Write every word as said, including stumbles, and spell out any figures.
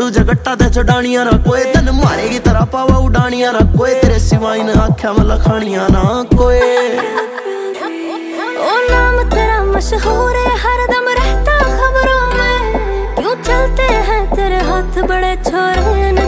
लड्डू जगट्टा ते चढ़ानिया ना कोई, तन मारेगी तरह पावा उड़ानिया ना कोई, तेरे सिवा इन आख्या में लखानिया ना कोई। ओ नाम तेरा मशहूर है, हरदम रहता खबरों में, क्यों चलते हैं तेरे हाथ बड़े छोरे।